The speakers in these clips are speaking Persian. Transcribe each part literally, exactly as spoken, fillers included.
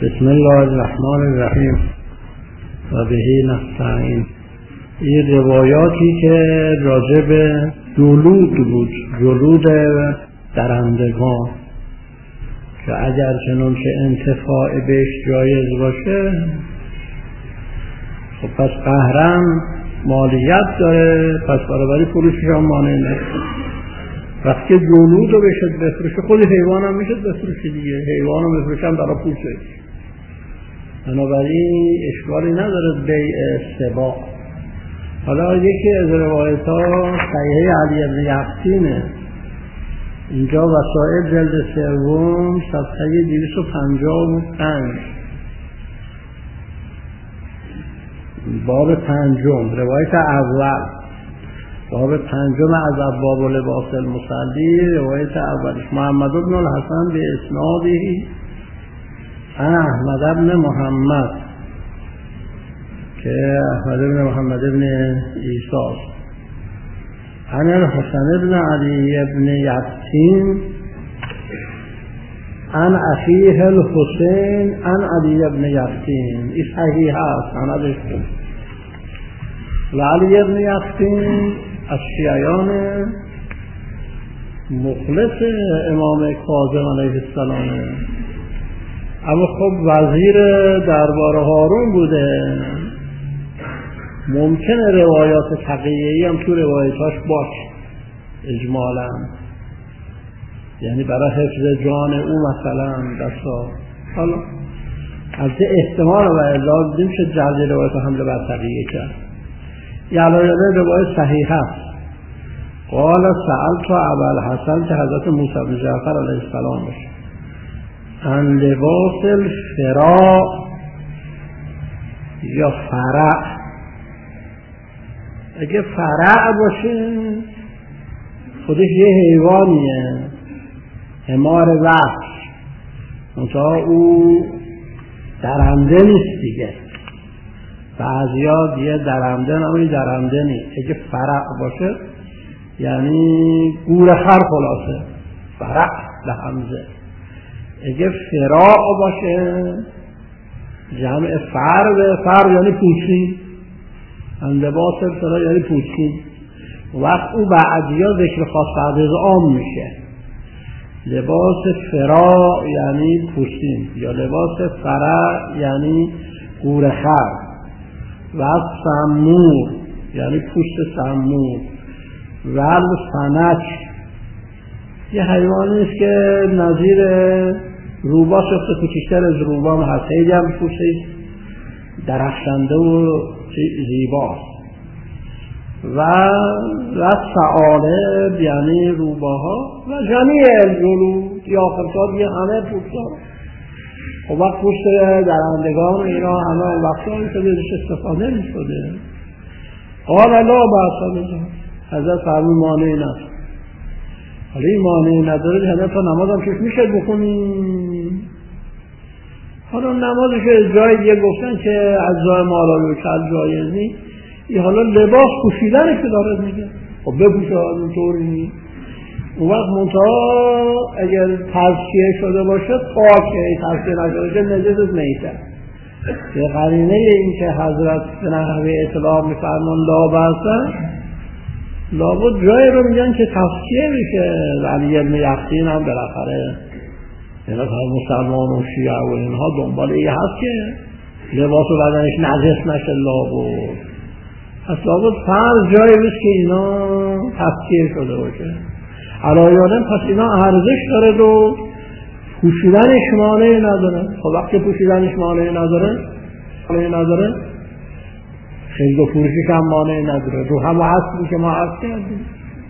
بسم الله الرحمن الرحیم و بهی نستعین. این روایاتی که راجع به جلود بود، جلود درندگان، که اگر چنان که انتفاع بهش جایز باشه خب پس قهرن مالیت داره، پس برابری فروشش هم مانع نیست. وقتی جلود رو بشد بفروشه، خود حیوان هم میشد بفروشه دیگه، حیوان رو بفروشه هم برای پوشش. بنابراین اشکالی نداره بیع سباع. حالا یکی از روایت ها صحیحه علی بن یقطینه، اینجا وسائل جلد سوم صفحه دویست و پنجاه و پنج باب پنجم، روایت اول، باب پنجم از ابواب لباس المصلی، روایت اولش محمد بن الحسن به اسناده احمد بن محمد، که احمد بن محمد بن عیسی، عن الحسن بن علی بن یقطین عن اخیه الحسین عن علی بن یقطین. این صحیح هست، سندش خوب. و علی بن یقطین از شیعیان مخلص امام کاظم علیه السلام، اما خب وزیر دربار هارون بوده، ممکنه روایات تقیه‌ای هم تو روایتاش باشه اجمالا، یعنی برای حفظ جان او مثلا دستا. حالا از احتمال و الا دیدیم که جلد روایت حمله بر تقیه کرد. یعنی روایت صحیح هست. قال سألت ابوالحسن، که حضرت موسی بن جعفر علیه السلام باشه، عن لباس الفراء یا فرع. اگه فرع باشه خودش یه حیوانیه، حمار وحش، منتها او درنده نیست دیگه. بعضیا دیگه درنده نمی درنده نیست. اگه فرع باشه یعنی گورخر خلاصه، فرع به همزه. اگه فراع باشه جمع فرع، فرع یعنی پوستین، لباس فرع یعنی پوستین. وقت او بعدیا ذکر خاص بعد از عام میشه. لباس فراع یعنی پوستین، یا لباس فرع یعنی گورخر. و سمور یعنی پوست سمور. و سنچ یه حیوانی است که نظیر روبا شفته، کوچکتر از روبا هم هست، خیلی هم پوستش درخشنده و زیباست. و و ثعالب یعنی روباها و جمیع الجلود یا آخرکار یه همه پوستها. خب وقت پوست درندگان اینا همه وقتهایی که بهش استفاده می شده. قال لا بأس به، حضرت فرمود مانعی نداره. حالا این مانعی نداره، حضرت تا نماز هم کش میشه بخونیم. حالا نمازش از جای دیگه گفتن که از جای مالایو کل جایز نیست، این حالا لباس پوشیدنش که داره میگه خب بپوشه، اینطوری نیست. اون وقت منتها اگر تزکیه شده باشه پاکه، تزکیه نشده باشه نجس میته. به قرینه این که حضرت به نحوه اطلاع میفرمان لا بأس، لابد جای رو میگن که تزکیه میشه. علی بن یقطین هم بالاخره اینا مسلمان و شیعه و اینها دنبال این هست که لباس و بدنش نجس نشه، لابد پس لابد فرض جایی بست که اینا تزکیه شده باشه. علایانم پس اینا ارزش داره و پوشیدنش مانعی نداره. خب وقتی پوشیدنش مانعی نداره مانعی نداره خیلی و فروشش هم مانعی نداره. رو هم اصلی که ما عرض کردیم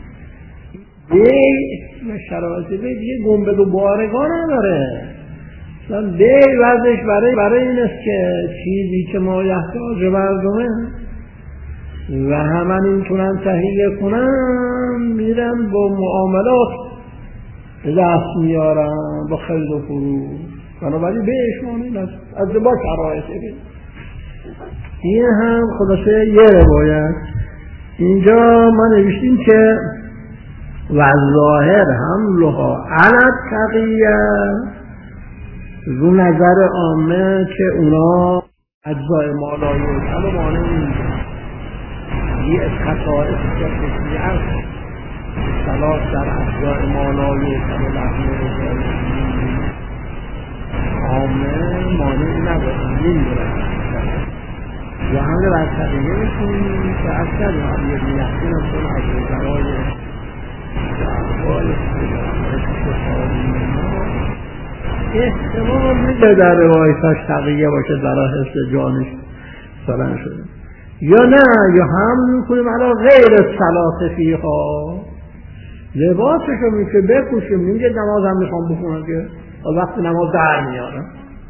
بی شرایطی بی دیگه گنبد و بارگاه نداره. بی وزش برای برای این است که چیزی که ما یحتاج مردمه و همه اینطورن تهیه کنن میرن با معاملات دست میارن با خرید و فروش. بنابراین بهش مانعی نداره از با شرایطی بی. این هم خلاصه یه روایت. اینجا ما نوشتیم که و ظاهر حملها علی التقیه رو نظر عامه که اونا اجزای مالایوکل و مانع نمیدن. یه از خصائص شخصی هست صلاح در اجزای مالایوکل و لحظه رجال عامه مانع ندارن نمیدن. یا همه بر تقییه میکنیم که اکثر هم یه بیلحظین هم چون از وزرای احوال احتمال میده در روایتاش تقییه باشه برای حفظ جانش سالن شده یا نه یا هم میکنیم علا غیر صلاح فیها لباسشو میشه بپوشیم میگه نماز هم میخوام بخونم که وقت نماز در میارم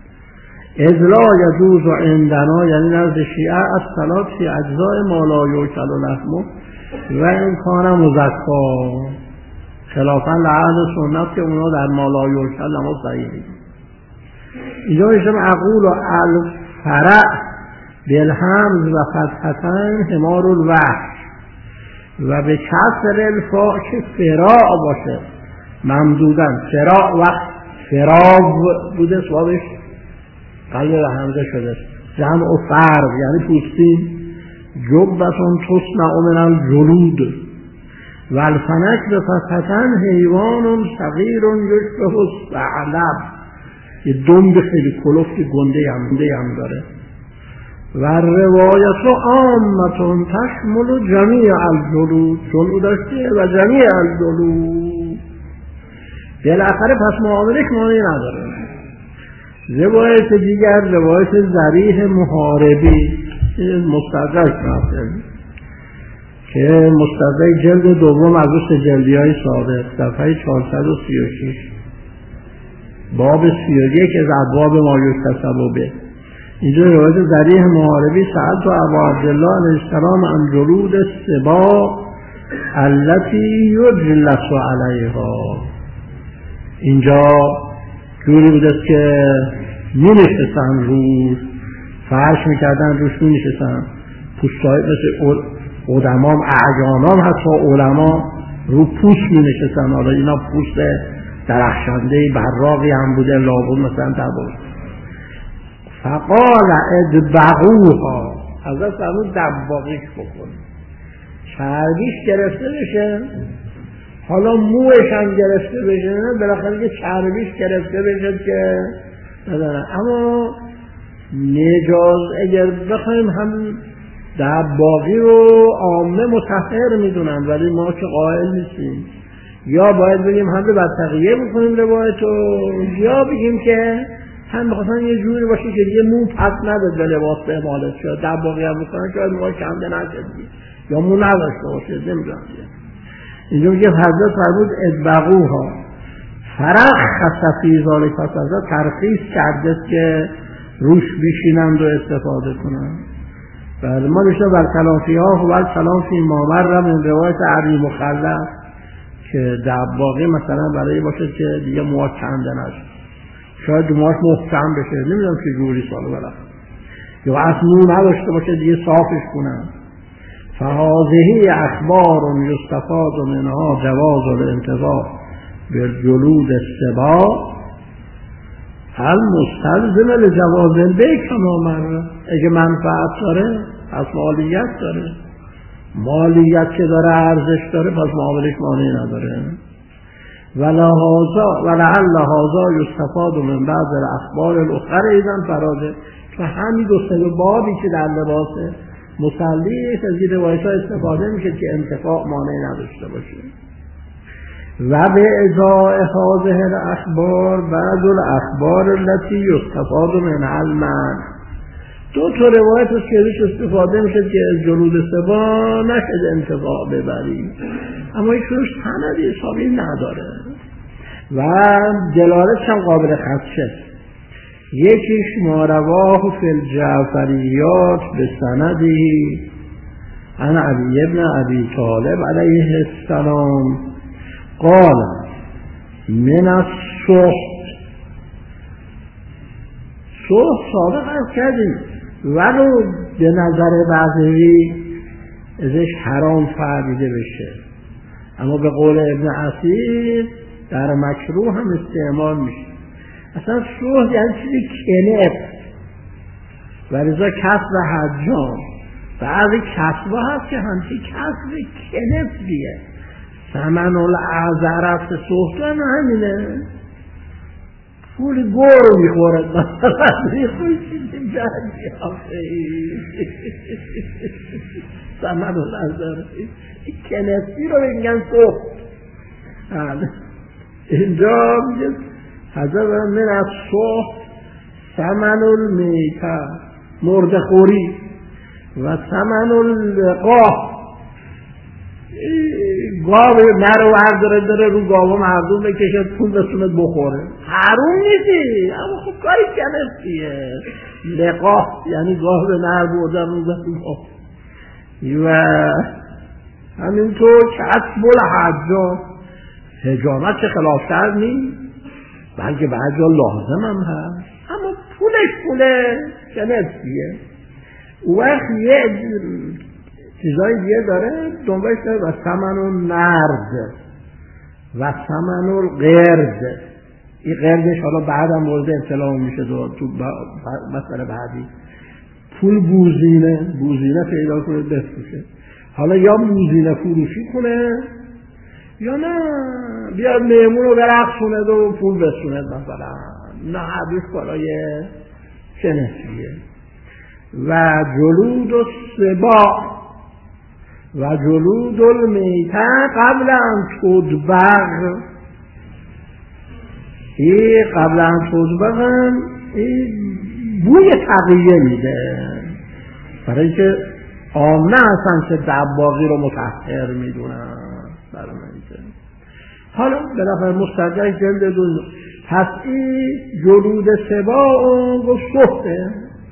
ازلا یجوز و عندنا یعنی نزد شیعه از صلاة فی اجزای ما لا یوکل و لحمه و این کان مزکا خلافا لعهد سنت که اونا در ما لا یوکل نماز صحیح میگن. اینجا میشم اقول و الفرع بالحمز و فتحتن حمار الوحش و به کسر الفاء که فراع باشه ممدودن فراع وقت فراو بوده سوابش قلب و همزه شده جمع و فرق یعنی پوستین جبتون تصنع من الجلود و الفنک به فتحتن حیوان صغیر یشبه الثعلب یه دنب خیلی کلفت گنده هم, هم داره و روایت عامتون تشمل جمیع الجلود جلود داشته و جمیع الجلود بالاخره پس معاملش معنی نداره. روایت دیگر روایت ذریح محاربی مستدرک ناصر که مستدرک جلد دوم از روز جلدی های صادق صفحه چهارصد و سی و شش باب سی و یک از ابواب ما یکتسب به اینجا روایت ذریح محاربی سألت ابا عبدالله علیه السلام عن جلود السباع التي یجلس علیها اینجا جوری بوده که می نشستن روش فرش می کردن روش می نشستن پوستای مثل قدمام اعیانام حتی علما رو پوست می نشستن. حالا اینا پوست درخشنده براقی هم بوده لابد مثلا در بود. فقال ادبغوها حضرت فرمود دباغیش بکن چربیش گرفته بشه حالا موش هم گرفته بشه نه بالاخره که چربیش گرفته بشه که نداره. اما نجاز اگر بخوایم هم دباغی رو عامه مطهر میدونن ولی ما که قائل نیستیم یا باید بگیم هم به بدتقیه بکنیم روایتو یا بگیم که هم بخواستن یه جوری باشه که دیگه مو پس نداد به لباس به امالت شد دباغی هم بکنن که باید موها کمده نشد یا مو نداشته باشه نمیدونم. اینجا میگه حضرت فرمود ادبغوها فرق خصفی ذالک پس حضرت ترخیص کرده که روش بیشینند و استفاده کنند. بله ما نشته بر کلافی ها و بر کلافی مامر من روایت عبی مخلف که دباغی مثلا برای باشه که دیگه موها کنده نشد شاید موهاش محکم بشه نمیدونم که جوری ساله بلد یا اصلا مو نداشته باشه دیگه صافش کنند. فهذه اخبار یستفاد منها جواز الانتفاع بالجلود السباع المستلزم لجواز البیع کما مر اگه منفعت داره پس مالیت داره مالیت که داره ارزش داره پس معاملش مانعی نداره. ولهذا ولعل هذا یستفاد من بعض الاخبار الاخر ایضا فراده که همین دو سه بابی که در لباسه مصلی از این روایت ها استفاده میشه که انتفاع مانعی نداشته باشه. و به ازاء هذه الاخبار بعض الاخبار التي یستفاد من المنع دو تا روایت است که روش استفاده میشه که از جلود سبا نشد انتفاع ببری اما هیچ روش سندی حسابی نداره و دلالتش هم قابل خدشه. یکیش ما رواه فی الجعفریات به سندی عن علی ابن ابی طالب علیه السلام قال من السحت سحت سابق از کردیم ولو به نظر بعضی ازش حرام فهمیده بشه اما به قول ابن عصیر در مکروه هم استعمال میشه اصلا سوه یعنی چیزی کنفت و رضا کسب حجام بعضی کسب هست که همچی کسب کنفتیه. ثمن العذرت سوه هم همینه، پول گور میخورد مثلا میخوری چیزی جدی ثمن العذرت این کنفتی رو میگن سوه. اینجا میگه حضرت من از سوه ثمن المیته مرده خوری و ثمن اللقاه گاو نر و داره داره رو گاو مردم بکشد پول بسوند بخوره، حروم نیستی اما خب کاری کنستیه. لقاه یعنی گاو نر بردن رو گاو. و همینطور کسب الحجام حجامت چه خلاف شرع نیست بلکه بعضی جا لازم هم هست، اما پولش پوله کنستیه. وقت یه چیزای دیگه داره دنبالش داره و ثمن النرد و ثمن القرد. این قردش حالا بعدم مورد اطلاع میشه تو مسئله بعدی. پول بوزینه بوزینه پیدا کنه بفروشه، حالا یا بوزینه فروشی کنه یا نه بیاد میمون رو برقصونه و پول بسونه مثلا، نه حدیث کارای کنسیه. و جلود و سبا و جلود المیته قبل ان تدبغ. این قبل ان تدبغ این بوی تقیه میده برای اینکه عامه هستن که دباغی رو مطهر میدونن. حالا بالاخره مستدرک جلد دو پس این جلود سبا اون گفت سخته.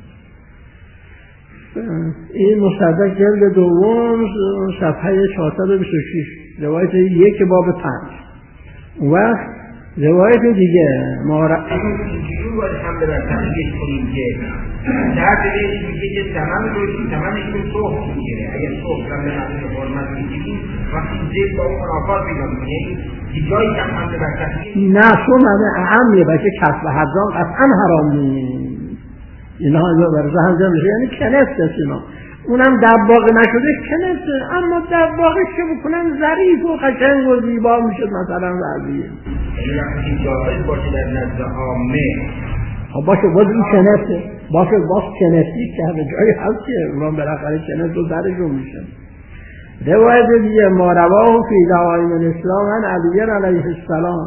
این مستدرک جلد دوم صفحه چهارصد و بیست و شش روایت یک باب پنج. اون وقت روایت دیگه ما را اینجور باید هم ببر تحقیق کنیم که در دلیش میگه که تمام روشی تمامش به صحب میگیره. اگر صحب هم به نظر حرمت میگیریم وقتی زید با اون آفار بیدان کنیم جایی که هم ببر تحقیق نه شو معنی اهمیه بلکه کسب حجام قطعا حرام نیست. اینا برزه هم جمعه یعنی کنست است اینا. اونم دباغ نشده کنسته، اما دباغش که بکنن ظریف و قشنگ و زیبا میشد مثلا وضعیه. این وقتی جاهل باشه در نزد عامه باشه باز این کنسته باشه باز کنستی که همه جایی هست که اونام بالاخره کنست و درشون میشه. روایت دیگه ما رواه فی دعائم الاسلام عن علی علیه السلام.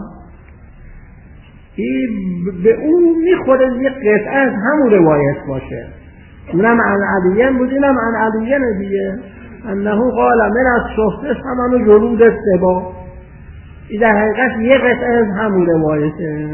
این به اون میخوره یه قطعه از همون روایت باشه، اونم عن علیه بود اینم عن علیه دیگه. انه قال من از صحبه ثمن جلود سبا. این در حقیقت یه قطعه از همون روایته.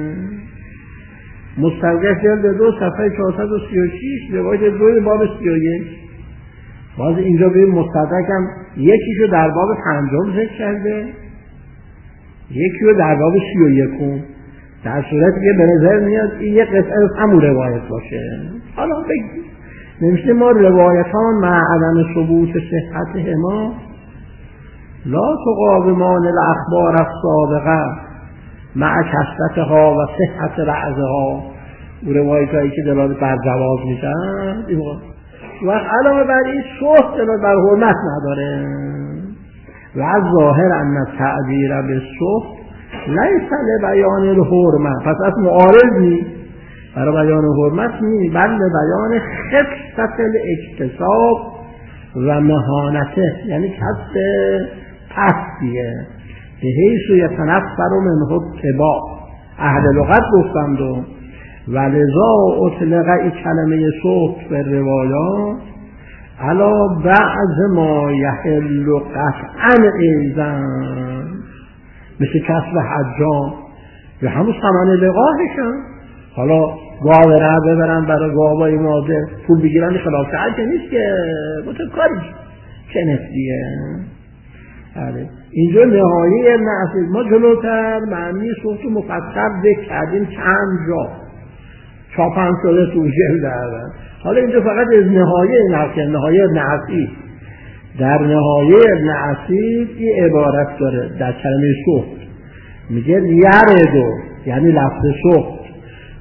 مستدرک جلد دو صفحه چهارصد و سی و شش روایت دو باب سی و یک. باز اینجا ببین مستدرک هم یکیشو در باب پنجم ذکر کرده یکی رو در باب سی و یکم، در صورتی که به نظر میاد این یه قطعه از همون روایت باشه. حالا بگید نمیشه ما روایتان مع عدم ثبوت صحت ما لا تقاومان الاخبار السابقه مع کثرتها و صحت رعزها. اون روایت هایی که دلالت بر جواز میدن و علاوه بر این صحت دلالت بر حرمت نداره. و از ظاهر ان تعبیر به صحت لیس لبیان الحرمت، پس از معارض نیست برای بیان حرمت نیست بل بیان خفت الاکتساب و مهانته، یعنی کسب پستیه. به حیث یتنفر منه اتباع. اهل لغت گفتند و ولذا اطلق این کلمه صحت به روایات علا بعض ما یحل قطعا ایزن مثل کسب حجام یا همون ثمن لقاهشن. حالا گاو را ببرن برای گاوای مادر پول بگیرن خلاف شرع که نیست که متکاری کنستیه. اینجا نهایه ابن عصیر ما جلوتر معنی صحت و مفصل ذکر کردیم چند جا چاپن شده تو جلد اول. حالا اینجا فقط از نهایه نفسه نهایه ابن عصیر. در نهایه ابن عصیر این عبارت داره در کلمه صحت میگه یردو یعنی لفظ صحت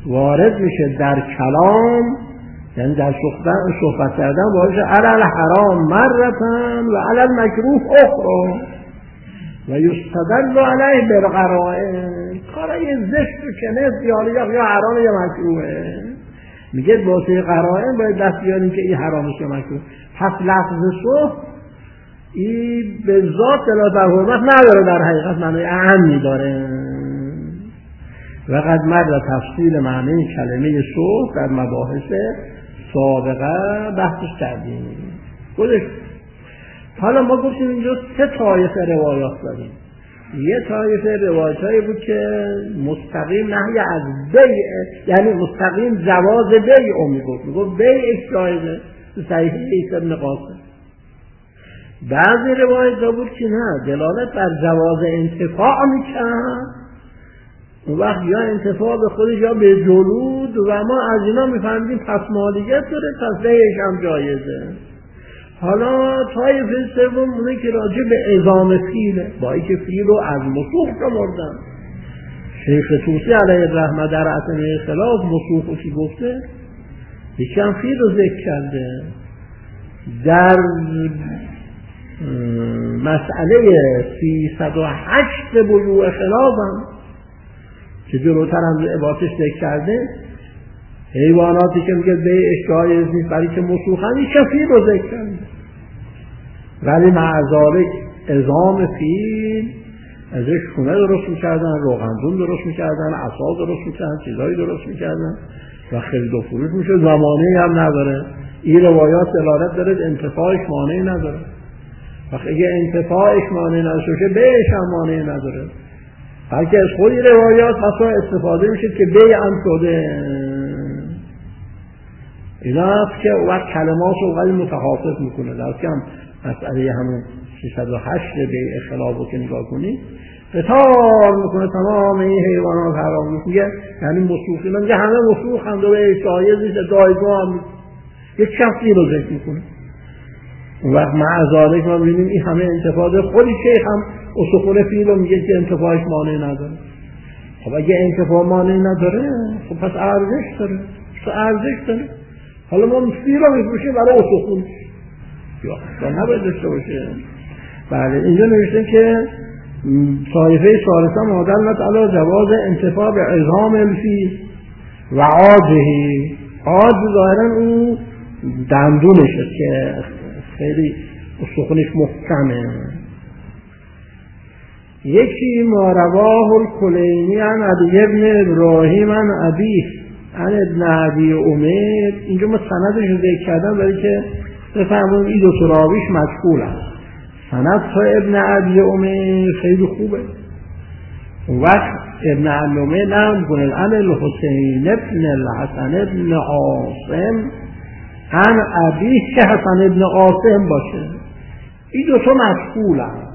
وارد میشه در کلام، یعنی در صحبت کردن باشه علی الحرام مرتن و علی المکروه اخرى و یستدل علیه بالقرائن. کارای زشت و کنه یا یا حرام یا مکروهه، میگه واسه قرائن باید دست بیاریم که این حرامه یا مکروه. پس لفظ صح این به ذات دلالت بر حرمت نداره، در حقیقت معنی اعمی داره. و قد مر تفصیل معنی کلمه صح در مباحث سابقه بحثش کردیم. خودش حالا ما گفتیم اینجا سه طایفه روایات داریم. یه طایفه روایت هایی بود که مستقیم نهی از بیع، یعنی مستقیم جواز بیع رو میگفت، میگفت بیعش جایزه، صحیح عیسی ابن قاسم. بعضی روایت ها بود که نه، دلالت بر جواز انتفاع میکرد، اون وقت یا انتفاع به خودش یا به جلود، و ما از اینا میفهمدیم پس مالیت داره، پس بیعش هم جایزه. حالا طایفه سوم اونه که راجع به اعظام فیله، با اینکه فیل رو از مسوخ شمردن. شیخ طوسی علیه الرحمه در اثناء خلاف مسوخ چی گفته؟ یکی هم فیل رو ذکر کرده. در مسئله سیصد و هشت بیوع خلاف هم که جلوتر هم عبارتش ذکر کرده، حیواناتی که میگه بیعش جایز نیست برای که مسوخن، یک فیل رو ذکر کرده. ولی معذالک اعظام فیل ازش خونه درست میکردن، روغندون درست میکردن، عصا درست میکردن، چیزایی درست میکردن و خرید و فروش میشه، زمانه‌ای هم نداره. این روایات دلالت داره انتفاعش مانعی نداره. وقتی اگه انتفاعش مانعی نداره بیعش هم مانعی نداره، بلکه از خود روایات بسا استفاده میشه که بیع هم شده. اینا هست که وقت کلمات رو ولی متخاطب میکنه. در که هم مسئله همون سیصد و هشت بیع خلاف رو که نگاه کنید قطار میکنه تمام این حیوانات حرام میگه، یعنی مسوخی میگه همه مسوخ هم دو بیع شایز نیست، دایگاه هم یک شخصی رو ذکر میکنه. اون وقت معذالک ما ببینیم این همه انتفاده. خودی شیخ هم اصخون فیل رو میگه که انتفاعش مانع نداره. خب اگه انتفاع مانع نداره خب پس ارزش داره، پس ارزش داره. حالا ما فیل رو میفروشیم برای اصخون یا نباید داشته باشه. بله اینجا نوشته که طایفه ثالثه مادلت علی جواز انتفاع به عظام الفیل و عاجهی. عاج ظاهرا اون دندونشه که خیلی استخونش محکمه. یکی ما رواه الکلینی عن علی ابن ابراهیم عن ابیه عن ابن ابی عمر. اینجا ما سندش رو ذکر کردم برای که بفهمون این دو راویش مجهول است. سند تا ابن ابی عمر خیلی خوبه. اون وقت ابن ابی عمر نام کنه عن الحسین ابن الحسن ابن عاصم عن ابیه که حسن ابن قاسم باشه. این دو تا مجهول است.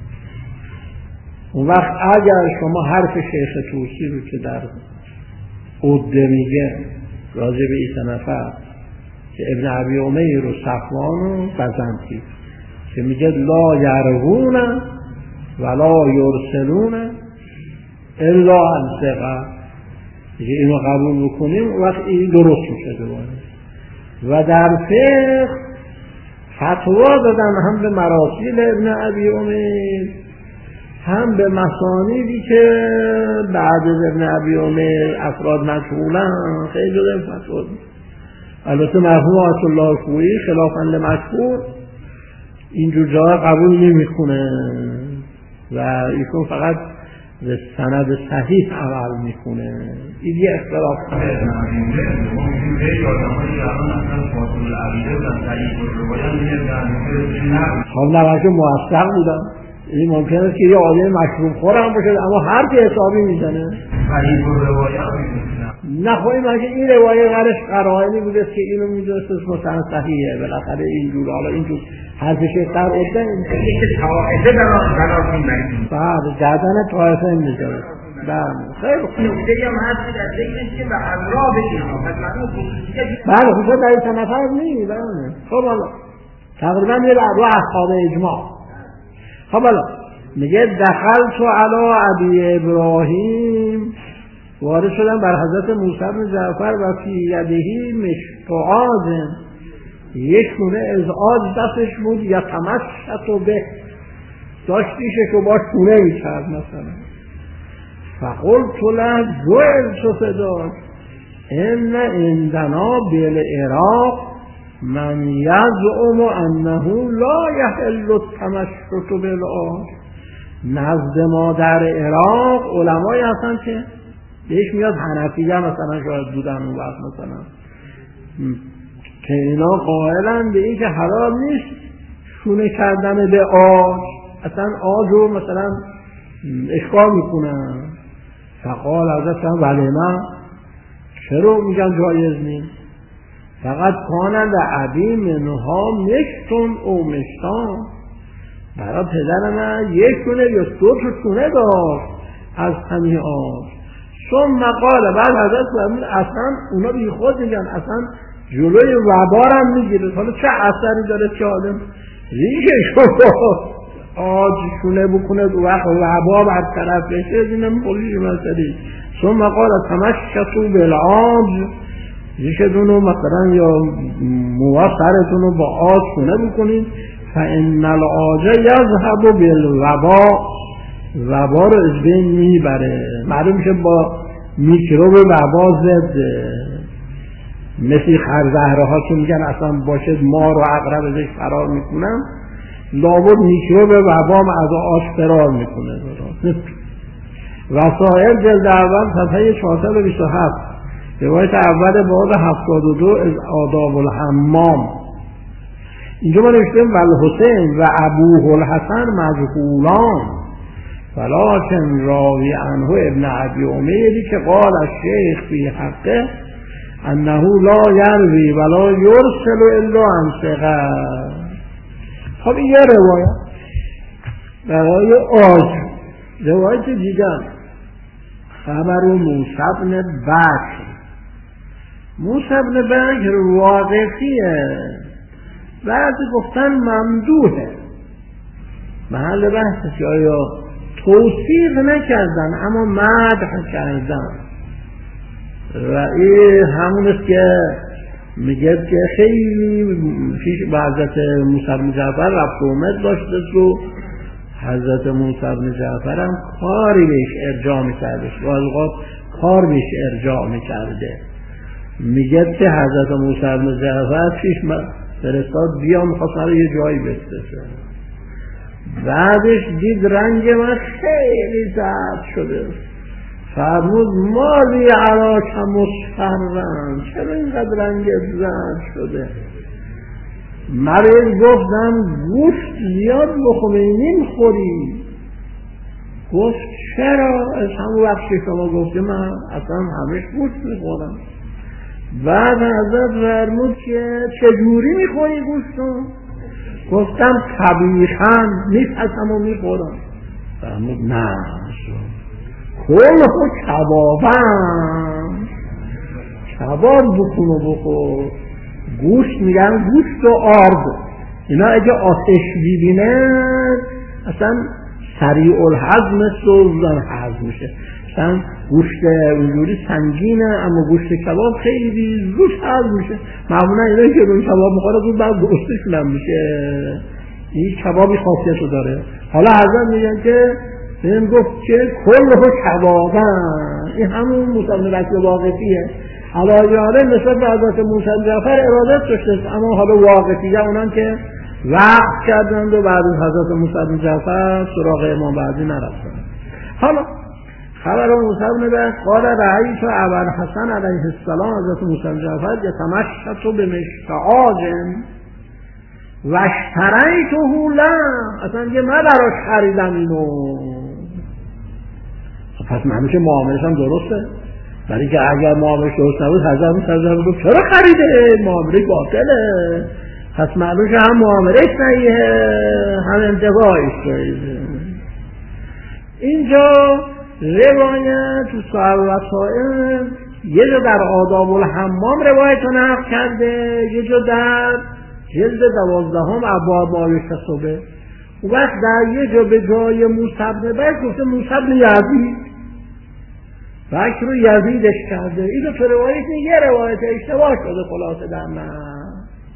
اون وقت اگر شما حرف شیخ طوسی رو که در عده میگه راجع به این سه نفر که ابن ابی عمیر و صفوان و بزنطی که میگه لا یروون ولا یرسلون الا عن ثقه، دیگه اینو قبول بکنیم وقت این درست میشه دوباره. و در فقه فتوا دادن هم به مراسیل ابن ابی عمر هم به مسانیدی که بعد از ابن ابی عمر افراد مجهولن، خیلی جدا فتوا دادن. البته مرحوم آیت الله خویی خلافاً لمشهور اینجور جاها قبول نمیکنه و ایشون فقط به سند صحیح عمل میکنه. این یه اختلاف خب نوشته موثق بودن. این ممکنه است که یه آدم مشروب خور هم باشه اما هر که حسابی میزنه نه خواهی مگه این روایه غرش قرائنی بوده که اینو میدونست مثلا صحیحه بالاخره اینجور. حالا اینجور حرفش در عده این که طائفه برای میبرید بعد گردن طائفه میذاره. بله خیلی خوب. نکته هم هست در ذکرش که به اغراب اینها بله خب در این نفر نیست. خب حالا تقریبا میره رو اصحاب اجماع. خب حالا میگه دخل تو علی ابی ابراهیم وارد شدن بر حضرت موسی بن جعفر و فی یدهی مشطعاز، یک شونه از آج دستش بود، یا تمشط به داشتیشش و با شونه میکرد مثلا. فقلت له جعلت فداک ان عندنا بالعراق من یزعم انه لا یحل التمشط بالآج. نزد ما در عراق علمایی هستن که بهش میاد حنفیه مثلا شاید بودن اون وقت مثلا، که اینا قائلن به این که حرام نیست شونه کردن به آج، اصلا آج رو مثلا اشکال میکنن. فقال حضرت ولی نه، چرا میگن جایز نیست؟ فقط کانن و عبی منها مشتون او مشتان، برای پدر من یک شونه یا دو تا شونه داشت از همین آج. ثم قال، بعد حضرت فرمود اصلا اونا بی خود میگن اصلا جلوی وبارم میگیره. حالا چه اثری داره که آدم ریشش رو آج شونه بکنه دو وقت وبا بر طرف بشه، اینم پولیش مسئله. ثم قال تمشطوا بالعاج، ریشتون رو مثلا یا موها سرتون رو با آج شونه بکنید. فان العاج یذهب بالوبا، وبا رو از بین میبره. معلوم میشه با میکروب وبا ضد، مثل خرزهره ها که میگن اصلا باشد مار و عقرب ازش فرار میکنن، لابد میکروب وبا از آش فرار میکنه. وسائل جلد اول صفحه چهارصد و بیست و هفت، روایت اول باب هفتاد و دو از آداب الحمام. اینجا ما نوشتیم والحسین و ابوه الحسن مجهولان، ولکن راوی عنه ابن ابی امیری که قال الشیخ فی حقه انه لا یروی ولا یرسل الا عن ثقه. خب این یه روایت برای آج. روایت دیگر خبر موسی بن بکر. موسی بن بکر واقفیه، بعضی گفتن ممدوحه، محل بحث که آیا توصیف نکردن اما مدح کردن. و این همون است که میگه که خیلی پیش با حضرت موسی بن جعفر رفت و آمد داشته و حضرت موسی بن جعفر هم کاری بهش ارجاع میکرده و اوقات کار بهش ارجاع میکرده. میگه که حضرت موسی بن جعفر پیش من فرستاد بیا میخواست من رو یه جایی بفرسته، بعدش دید رنگ من خیلی زرد شده، فرمود مالی عراک مصفرن، چرا اینقدر رنگت زرد شده؟ مریض گفتم گوشت زیاد بخوری نمیخوری. گفت چرا؟ از همون وقت که شما گفته من اصلا همش گوشت میخورم. بعد حضرت فرمود که چجوری میخوری گوشتو؟ گفتم طبیخن میپسم و میخورم. فرمود نه کل خود کبابم، کباب بکن و بخور. گوشت میگن گوشت و آرد، اینا اگه آتش ببینه اصلا سریع الهضم سوزن هضم میشه. مثلا گوشت اونجوری سنگینه اما گوشت کباب خیلی زود هضم میشه. معمولا اینا که روی کباب میخوره زود بعد گوشتشون هم میشه. این کبابی خاصیت رو داره. حالا حضرت میگن که این گفت که کل خود کبابن، این همون موسی بن بکر واقفیه. علاوه نسبت به حضرت موسی بن جعفر ارادت داشته، اما حالا واقفیه اونم که وقت کردند و بعد از حضرت موسی بن جعفر سراغ امام بعدی نرفتند. حالا خبر موسی بن بکر قال رأیت ابا الحسن علیه السلام، حضرت موسی بن جعفر یتمشط بمشطعاج و اشتریته له، اصلا که من براش خریدم اینو. پس معنیش معاملش هم درسته، برای که اگر معاملش درست نبود حضرت موسی گفت چرا خریده؟ معامله باطله. پس معنیش هم معاملش صحیحه هم انتفاعش صحیحه. اینجا روایت تو صحیح وسائل یه جا در آداب الحمام روایت رو نقل کرده، یه جا در جلد دوازدهم ابواب ما یکتسبه. اون وقت در یه جا به جای موسی بن بکر گفته موسی بن یزید، فکر رو یزیدش کرده. این دو روایت یه روایت اشتباه شده خلاصه در من.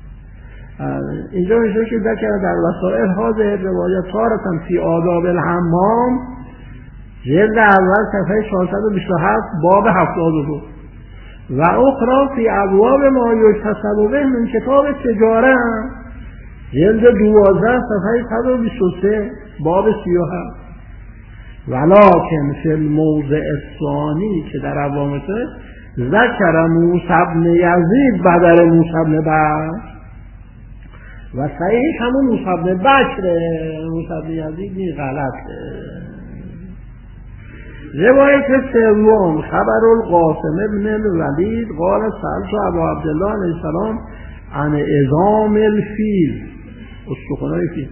اینجا میشه که ذکر در وسائل هذه روایت تارة فی آداب الحمام جلد اول صفحه چهارصد و بیست و هفت باب هفتاد و دو و اخرى فی ابواب ما یجتثب به من کتاب تجاره جلد دوازده صفحه صد و بیست و سه باب سی و هفت ولکن فی الموضع الثانی که در عوامته ذکر موسی بن یزید بدر موسی بن بکر و صحیح همون موسی بن بکر. موسی بن یزید این غلطه. روایت سوم خبر القاسم ابن الولید قال سألت ابا عبدالله علیه السلام عن عظام الفیل استخوان‌های فیل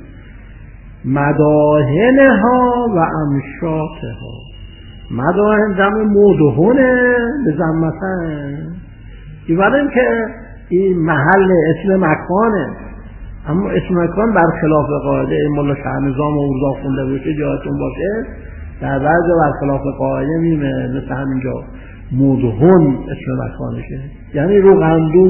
مداهنها و امشاطها. مداهن جمع مدهنه به ضمتن. این برای این که این محل اسم مکانه، اما اسم مکان برخلاف قاعده مولا شهرنظام و اوردا خونده باشه جایتون باشه در بعضی برخلاف قاعده میمه مثل همینجا مدهن اسم مکانشه یعنی روغندون.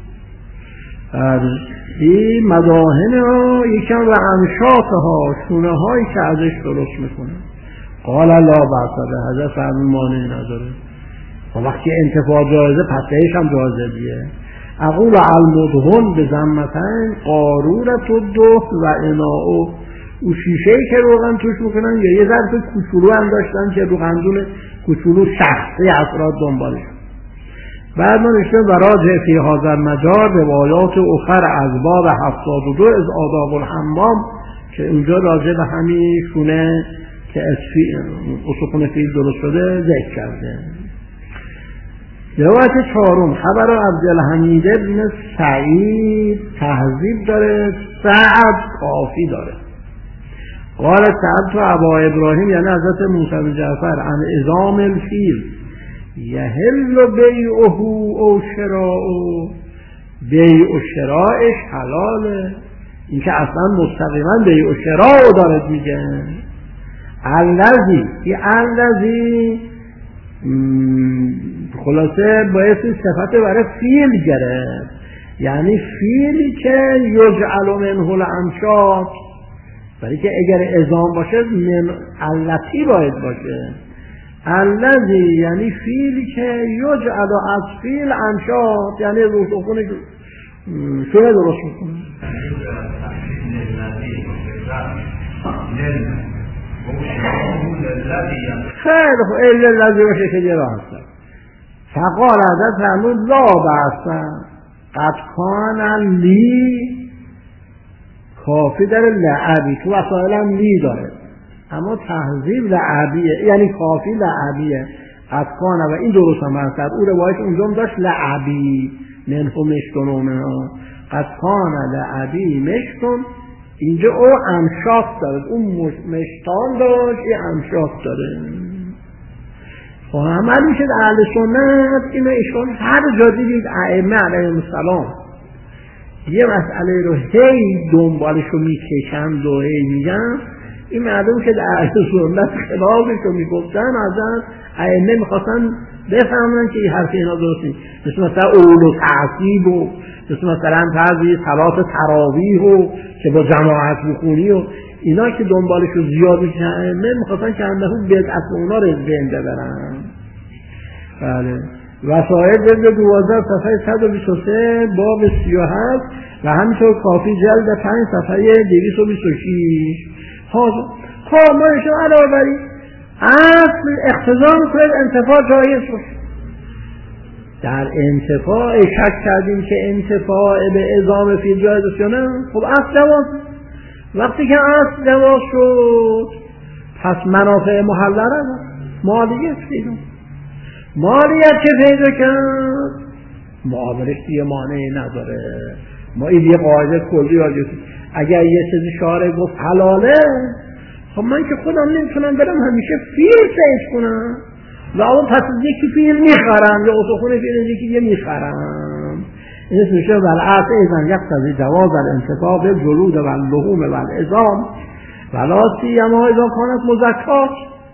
این مداهن ها یکم و امشاط ها شونه هایی که ازش درست میکنه. قال لا بأس حضرت فرمون مانعی نداره. و وقتی انتفاع جایزه پس بهش هم جایزه دیه. اقول المدهن به ضمتن قارورت و دخت و اناؤ او شیشه‌ای که روغن توش میکنن یا یه ظرف کوچولو هم داشتن که روغندون کوچولو شخصی افراد دنبالش. بعد ما نشته و راجع فی هذا المجال روایات اخر از باب هفتاد و دو از آداب الحمام که اونجا راجع به همین شونه که استخوان فیل درست شده ذکر کرده. روایت چهارم خبر عبدالحمید بن سعید تهذیب داره، سعد کافی داره. قال سعد تو ابا ابراهیم یعنی حضرت موسی بن جعفر عن عظام الفیل یحل بیعه او شراؤه. بیع و شرائش حلاله. این که اصلا مستقیما بیع و شراء دارد میگه. الذی این الذی خلاصه باید صفت برای فیل گرفت یعنی فیلی که یجعل منه الامشاط برای که اگر عظام باشه من علتی باید باشه. الذی یعنی فیلی که یجعل از فیل امشاط یعنی روش اخونه شونه درست میکنه. خیلی خوب الا الذی باشه که دیگه هستن. فقال حضرت فرمود لا بأس قد کان لی کافی داره لعبی تو وسائل هم لی داره اما تهذیب لعبیه یعنی کافی لعبیه. قد کان و این درست هم هست او روایت اونجا داشت لعبی منهو مشتون و منها قد کان لعبی مشتون اینجا او امشاط داره اون مشتان داشت این امشاط داره. خب عمل میشه در اهل سنت اینو اشکال هر جا دیدید ائمه علیهم السلام یه مسئله رو هی دنبالش رو میکشند و هی میگن این معلوم که در اهل سنت خلافش رو میگفتن ازن ائمه میخواستن بفهمن که این حرف اینا درست نیست. مثل مثلا اول و تعصیب و مثل مثلا بعضی صلات تراویح و که با جماعت بخونی و اینا که دنبالش رو زیاد میشن ائمه میخواستن که اندهون بدعت اونا رو زنده برن. بله وسائل جلد دوازده صفحه صد و بیست و سه باب سی و هفت و همینطور کافی جلد پنج صفحه دویست و بیست و شش. خب ما ایشون علاوه بر این اصل اقتضا میکنه انتفاع جایز باشه. در انتفاع شک کردیم که انتفاع به عظام فیل جایز است یا نه. خب اصل جواز. وقتی که اصل جواز شد پس منافع محلره مالیت پیدا مالیت که پیدا کرد معاملش دیگه مانعی نداره. ما این یه قاعده کلی راجع اگر یه چیزی شارع گفت حلاله خب من که خودم نمیتونم برم همیشه فیل صید کنم و اون پس یکی فیل میخرم یا اتوخون فیل یکی یه میخرم. این میشه بالعکس ایزن یقتضی جواز الانتفاع بالجلود و اللحوم و العظام ولا سیما اذا کانت مزکات.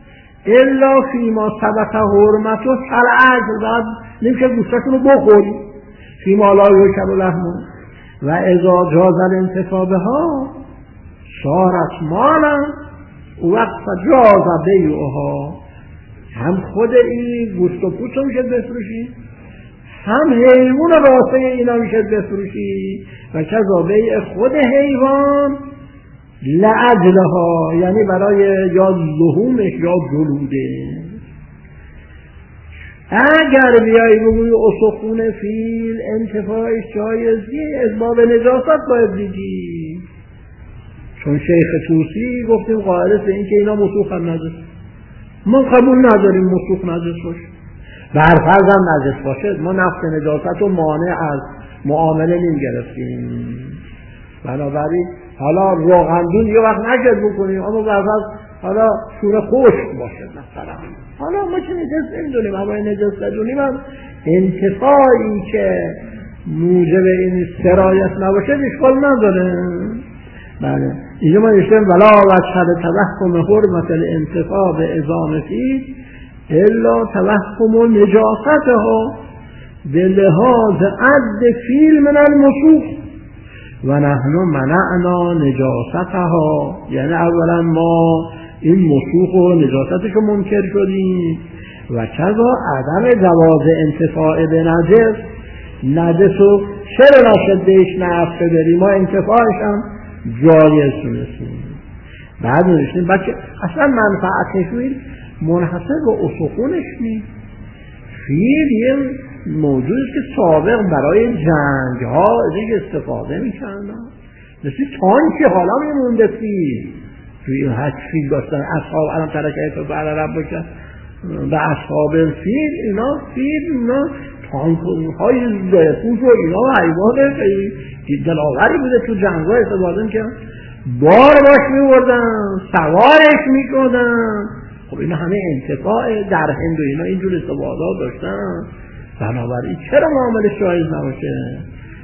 الا فیما ثبت حرمت و سلعج زد نمیشه گوشتشون رو بخوری فیما لا یوکل لحمه و اذا جاز الانتفاع بها صارت مالا وقت جاز بیعها. هم خود این گوشت و پوست رو میشه بفروشی، هم حیوان راسته اینا میشه بفروشی و کذا بیع خود حیوان لعجلها، یعنی برای یا لحومش یا جلوده. اگر بیایی بگوی استخون فیل انتفاعش جایزی از باب نجاست باید بگی، چون شیخ توسی گفتیم قائل است این که اینا مسوخ هم نجس، ما قبول نداریم مسوخ نجس باشه، برفرض هم نجس باشه، ما نفس نجاست و مانع از معامله نیم گرفتیم. بنابراین حالا روغندون یه وقت نجس بکنیم، اما برفرض حالا شور خشک باشه مثلا، حالا ما چه نجس نمیدونیم، اما نجس ندونیم هم انتفاعی که موجب این سرایت نباشه اشکال نداره. بله اینجا ما نشتیم ولا وجه توهم حرمت الانتفاع به عظام فیل الا توهم نجاستها به لحاظ عد فیل من المسوخ و نحن منعنا نجاستها، یعنی اولا ما این مسوخ و نجاستش رو منکر شدیم و کذا عدم جواز انتفاع به نجس، نجس رو چرا نشدهش نفسه بریم، ما انتفاعش هم جایز تونستیم. بعد نوشتیم بچه اصلا منفعت فیل منحصر به استخونش نیست، فیل یه موجودی که سابق برای جنگ ها ازش استفاده میکردن، مثل تانکی حالا میمونده فیل توی هشت فیل داشتن اصحاب الان ترکه تو بر عرب بکن به اصحاب فیل، اینا فیل اینا تانک های زیتون و اینا حیوان خیلی دلاوری بوده تو جنگ ها استفاده میکردن، بار باش میوردن سوارش میکنن. خب اینا همه انتفاع در هند و اینا اینجور استفاده داشتن، بنابراین چرا معامله شایز نباشه؟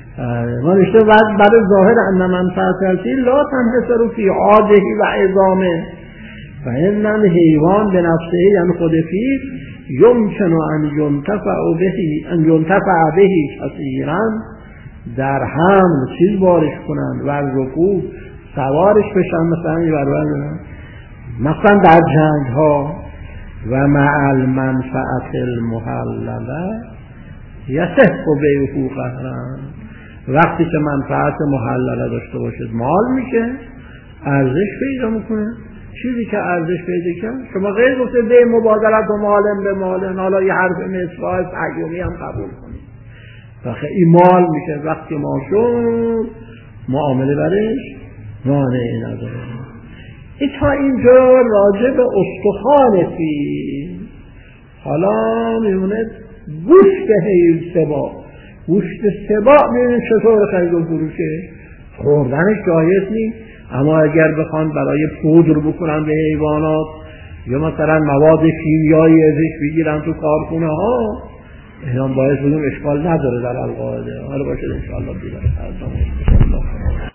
ما نشته بعد بعد ظاهر ان منفعت الفیل لا تنحصر فی عاده و عظامه و ان الحیوان به نفسه، یعنی خود فیل یمکن ان ینتفع به ان ینتفع به کثیرا، در حمل چیز بارش کنند و رکوب سوارش بشن، مثلا یه مثلا در جنگ ها و مع المنفعت المحلله یصح بیعه قهرا، وقتی که منفعت محلله داشته باشد مال میشه، ارزش پیدا میکنه. چیزی که ارزش پیدا کرد شما غیر گفته به مبادلت و مالن به مالن، حالا یه حرف مصباح تقیومی هم قبول کنید، وقتی این مال میشه وقتی ما شد معامله برش مانعی نداره. این تا اینجا راجع به استخوان فیل. حالا میمونه گوشت حیل سبا. گوشت سبا میبینید چطور خرید و فروشه، خوردنش جایز نیست، اما اگر بخوان برای پودر بکنن به حیوانات یا مثلا مواد شیمیایی ازش بگیرن تو کارخونه ها، اینا باید بودیم اشکال نداره در القاعده. حالا باشه انشاءالله بیداره